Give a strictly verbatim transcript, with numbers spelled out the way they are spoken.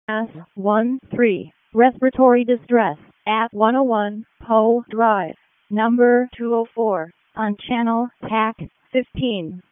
S one three. Respiratory distress at one oh one Poe Drive, number two oh four, on channel T A C fifteen.